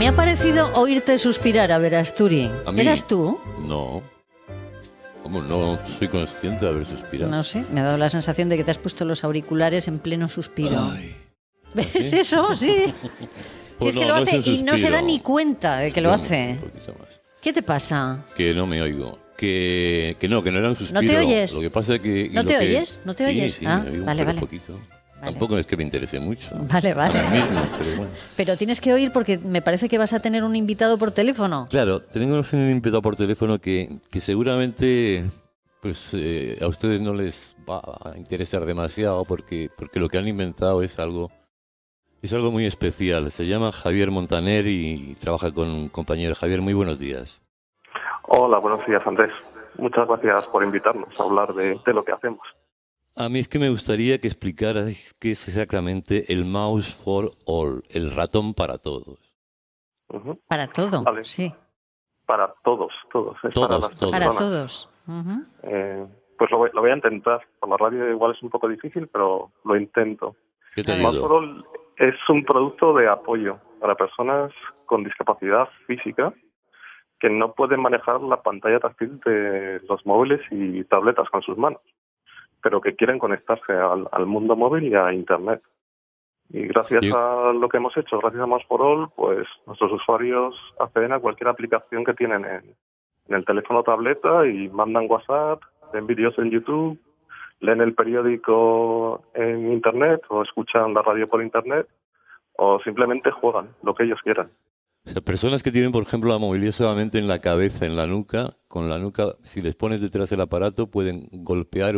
ha parecido oírte suspirar, a ver, Asturi. ¿A mí? ¿Eras tú? No. ¿Cómo? No soy consciente de haber suspirado. No sé, me ha dado la sensación de que te has puesto los auriculares en pleno suspiro. Ay, ¿Ves ¿así? eso? Sí. Si Pues es que no, lo no hace es un y no se da suspiro. ni cuenta de que lo Vamos, hace. un poquito más. ¿Qué te pasa? Que no me oigo. Que no era un suspiro. ¿No te oyes? Lo que pasa es que... ¿No te oyes? ¿No te sí, oyes? Sí, Ah, me oigo vale, pero vale. poquito. Vale. Tampoco es que me interese mucho. Vale, vale. Ahora mismo, pero bueno. Pero tienes que oír porque me parece que vas a tener un invitado por teléfono. Claro, tenemos un invitado por teléfono que seguramente pues a ustedes no les va a interesar demasiado porque lo que han inventado es algo muy especial. Se llama Javier Montaner y trabaja con un compañero. Javier, muy buenos días. Hola, buenos días, Andrés. Muchas gracias por invitarnos a hablar de lo que hacemos. A mí es que me gustaría que explicaras qué es exactamente el Mouse for All, el ratón para todos. Ujú. Para todo, Vale. sí. Para todos. Es Todos, para las todos. Para personas. todos. Ujú. Pues lo voy a intentar. Por la radio igual es un poco difícil, pero lo intento. ¿Qué te A ver. Mouse for ayudo? All es un producto de apoyo para personas con discapacidad física que no pueden manejar la pantalla táctil de los móviles y tabletas con sus manos, pero que quieren conectarse al mundo móvil y a Internet. Y gracias Sí. a lo que hemos hecho, gracias a Mouse for All, pues nuestros usuarios acceden a cualquier aplicación que tienen en el teléfono o tableta y mandan WhatsApp, ven vídeos en YouTube, leen el periódico en Internet o escuchan la radio por Internet o simplemente juegan lo que ellos quieran. O sea, personas que tienen, por ejemplo, la movilidad solamente en la cabeza, en la nuca, con la nuca, si les pones detrás del aparato, pueden golpear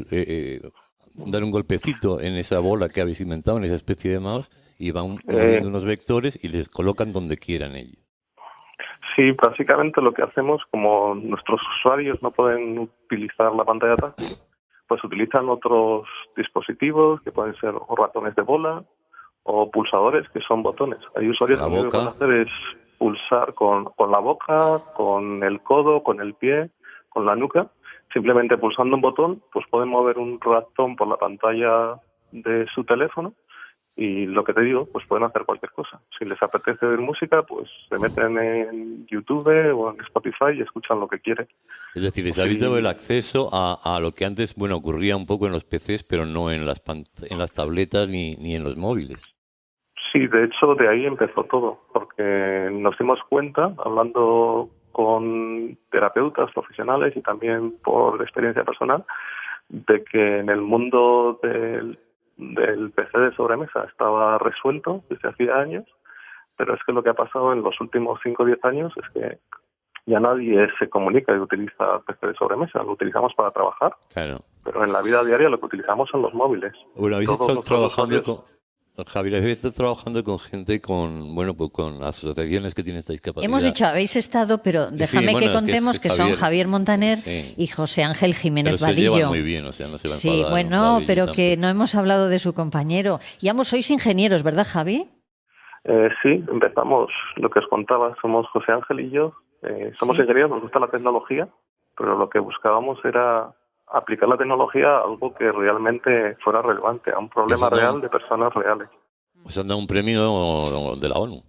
dar un golpecito en esa bola que habéis inventado, en esa especie de mouse, y van moviendo unos vectores y les colocan donde quieran ellos. Sí, básicamente lo que hacemos, como nuestros usuarios no pueden utilizar la pantalla táctil, pues utilizan otros dispositivos que pueden ser o ratones de bola o pulsadores que son botones. Hay usuarios La que lo único que boca. pueden hacer es pulsar con la boca, con el codo, con el pie, con la nuca. Simplemente pulsando un botón, pues pueden mover un ratón por la pantalla de su teléfono y lo que te digo, pues pueden hacer cualquier cosa. Si les apetece ver música, pues se meten en YouTube o en Spotify y escuchan lo que quieren. Es decir, les habéis dado el acceso a lo que antes, bueno, ocurría un poco en los PCs, pero no en en las tabletas ni en los móviles. Sí, de hecho, de ahí empezó todo, porque nos dimos cuenta, hablando con terapeutas profesionales y también por experiencia personal, de que en el mundo del PC de sobremesa estaba resuelto desde hacía años, pero es que lo que ha pasado en los últimos 5 o 10 años es que ya nadie se comunica y utiliza PC de sobremesa, lo utilizamos para trabajar, Claro. pero en la vida diaria lo que utilizamos son los móviles. Bueno, habéis Todos estado nuestros trabajando usuarios- Javier, habéis estado trabajando con gente bueno, pues con asociaciones que tienen esta discapacidad. Hemos dicho, habéis estado, pero déjame bueno, que es que contemos que son Javier Montaner sí. y José Ángel Pero Jiménez se llevan Vadillo. muy bien, o sea, no se van a Sí, enfadar, bueno, Vadillo pero que tampoco. no hemos hablado de su compañero. Y ambos sois ingenieros, ¿verdad, Javi? Sí, empezamos lo que os contaba, somos José Ángel y yo, somos Sí. ingenieros, nos gusta la tecnología, pero lo que buscábamos era aplicar la tecnología a algo que realmente fuera relevante, a un problema Eso no- real de personas reales. Os han dado un premio de la ONU.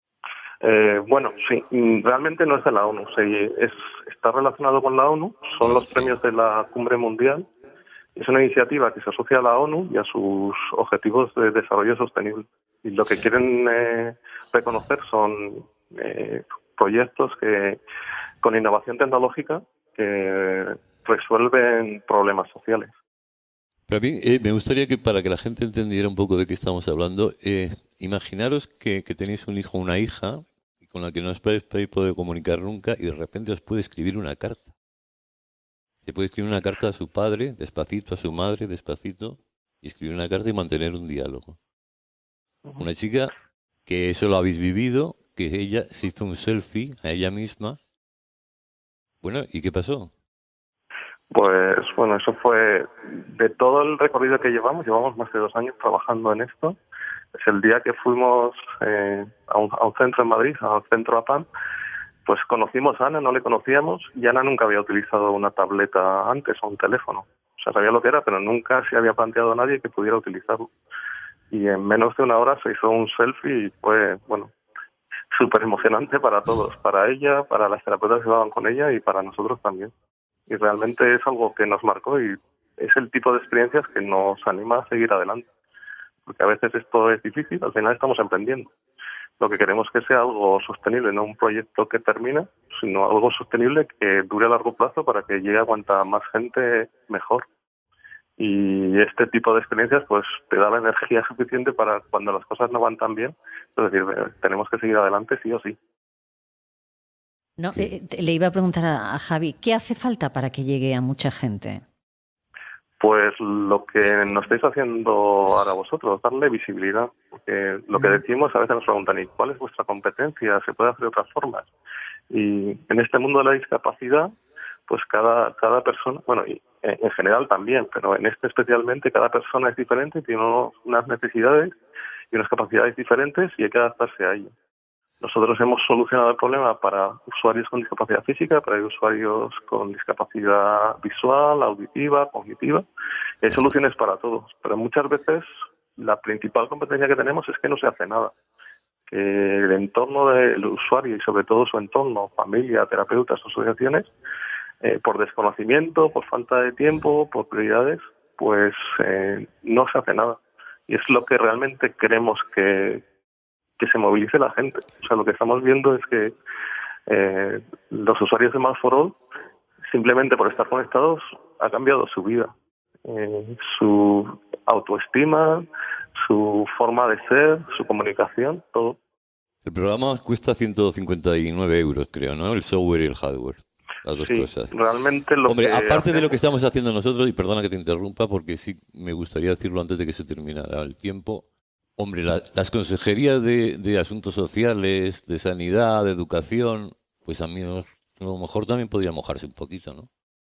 Bueno, sí, realmente no es de la ONU, está relacionado con la ONU, son los Sí. premios de la Cumbre Mundial. Es una iniciativa que se asocia a la ONU y a sus objetivos de desarrollo sostenible. Y lo que quieren reconocer son proyectos que con innovación tecnológica que resuelven problemas sociales. Pero a mí me gustaría que para que la gente entendiera un poco de qué estamos hablando, imaginaros que tenéis un hijo o una hija con la que no os podéis poder comunicar nunca y de repente os puede escribir una carta. Se puede escribir una carta a su padre, despacito, a su madre, despacito, y escribir una carta y mantener un diálogo. Una chica que eso lo habéis vivido, que ella se hizo un selfie a ella misma. Bueno, ¿y qué pasó? Pues bueno, eso fue de todo el recorrido que llevamos más de 2 años trabajando en esto. Es el día que fuimos a un centro en Madrid, al centro APAM, pues conocimos a Ana, no le conocíamos, y Ana nunca había utilizado una tableta antes o un teléfono. O sea, sabía lo que era, pero nunca se había planteado a nadie que pudiera utilizarlo. Y en menos de 1 hora se hizo un selfie y fue, bueno, súper emocionante para todos, para ella, para las terapeutas que van con ella y para nosotros también. Y realmente es algo que nos marcó y es el tipo de experiencias que nos anima a seguir adelante. Porque a veces esto es difícil, al final estamos emprendiendo. Lo que queremos es que sea algo sostenible, no un proyecto que termina, sino algo sostenible que dure a largo plazo para que llegue a cuanta más gente mejor. Y este tipo de experiencias pues te da la energía suficiente para cuando las cosas no van tan bien, es decir, tenemos que seguir adelante sí o sí. No, le iba a preguntar a Javi, ¿qué hace falta para que llegue a mucha gente? Pues lo que nos estáis haciendo ahora vosotros, darle visibilidad. Porque lo que decimos, a veces nos preguntan, ¿y cuál es vuestra competencia? ¿Se puede hacer de otras formas? Y en este mundo de la discapacidad, pues cada persona, bueno, y en general también, pero en este especialmente, cada persona es diferente, tiene unas necesidades y unas capacidades diferentes y hay que adaptarse a ello. Nosotros hemos solucionado el problema para usuarios con discapacidad física, para usuarios con discapacidad visual, auditiva, cognitiva. Hay soluciones para todos, pero muchas veces la principal competencia que tenemos es que no se hace nada. Que el entorno del usuario y sobre todo su entorno, familia, terapeutas, asociaciones, por desconocimiento, por falta de tiempo, por prioridades, pues no se hace nada. Y es lo que realmente queremos que se movilice la gente. O sea, lo que estamos viendo es que los usuarios de Maps for All, simplemente por estar conectados, ha cambiado su vida, su autoestima, su forma de ser, su comunicación, todo. El programa cuesta 159 euros, creo, ¿no? El software y el hardware. Las dos cosas. Realmente lo Hombre, que aparte de lo que estamos haciendo nosotros, y perdona que te interrumpa, porque sí me gustaría decirlo antes de que se terminara el tiempo. Hombre, las consejerías de asuntos sociales, de sanidad, de educación, pues a lo mejor también podría mojarse un poquito, ¿no?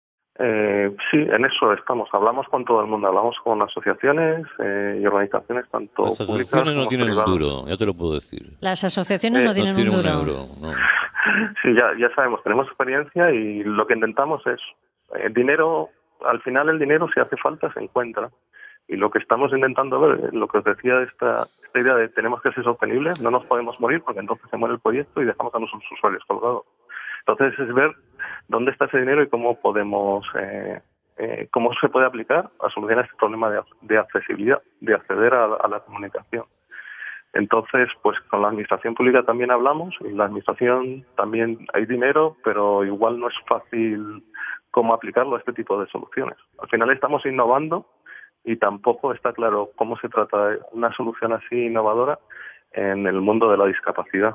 Sí, en eso estamos. Hablamos con todo el mundo, hablamos con asociaciones y organizaciones tanto Las asociaciones no tienen privadas. un duro, ya te lo puedo decir. Las asociaciones no tienen un duro. Euro, no. Sí, ya sabemos, tenemos experiencia y lo que intentamos es el dinero, al final el dinero si hace falta se encuentra. Y lo que estamos intentando ver, lo que os decía, esta idea de tenemos que ser sostenibles, no nos podemos morir porque entonces se muere el proyecto y dejamos a nuestros usuarios colgados. Entonces es ver dónde está ese dinero y cómo podemos, cómo se puede aplicar a solucionar este problema de accesibilidad, de acceder a la comunicación. Entonces, pues con la administración pública también hablamos, y la administración también hay dinero, pero igual no es fácil cómo aplicarlo a este tipo de soluciones. Al final estamos innovando y tampoco está claro cómo se trata de una solución así innovadora en el mundo de la discapacidad.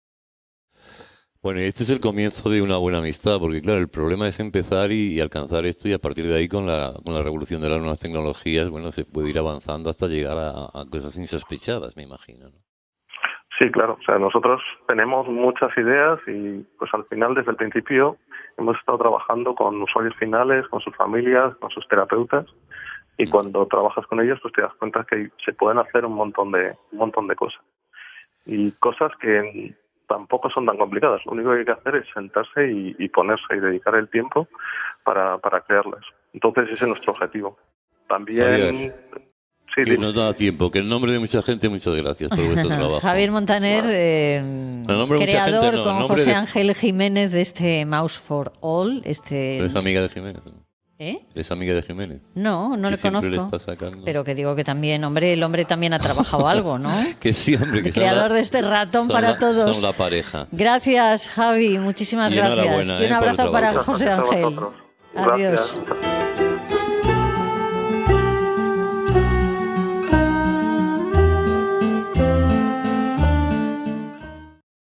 Bueno, y este es el comienzo de una buena amistad, porque claro, el problema es empezar y alcanzar esto y a partir de ahí con la revolución de las nuevas tecnologías, bueno, se puede ir avanzando hasta llegar a cosas insospechadas, me imagino, ¿no? Sí, claro. O sea, nosotros tenemos muchas ideas y pues al final desde el principio hemos estado trabajando con usuarios finales, con sus familias, con sus terapeutas. Y cuando trabajas con ellos, pues te das cuenta que se pueden hacer un montón de cosas. Y cosas que tampoco son tan complicadas. Lo único que hay que hacer es sentarse y ponerse y dedicar el tiempo para crearlas. Entonces ese es nuestro objetivo. También... Javier, sí, que nos da tiempo. Que en nombre de mucha gente, muchas gracias por vuestro trabajo. Javier Montaner, creador gente, no, con José Ángel Jiménez de este Mouse for All. ¿Es amiga de Jiménez? ¿Eh? ¿Es amiga de Jiménez? No le conozco. Le está sacando. Pero que digo que también, hombre, el hombre también ha trabajado algo, ¿no? Que sí, hombre. Que el creador de este ratón para todos. Son la pareja. Gracias, Javi. Muchísimas gracias. Y un abrazo para José Ángel. Adiós. Gracias.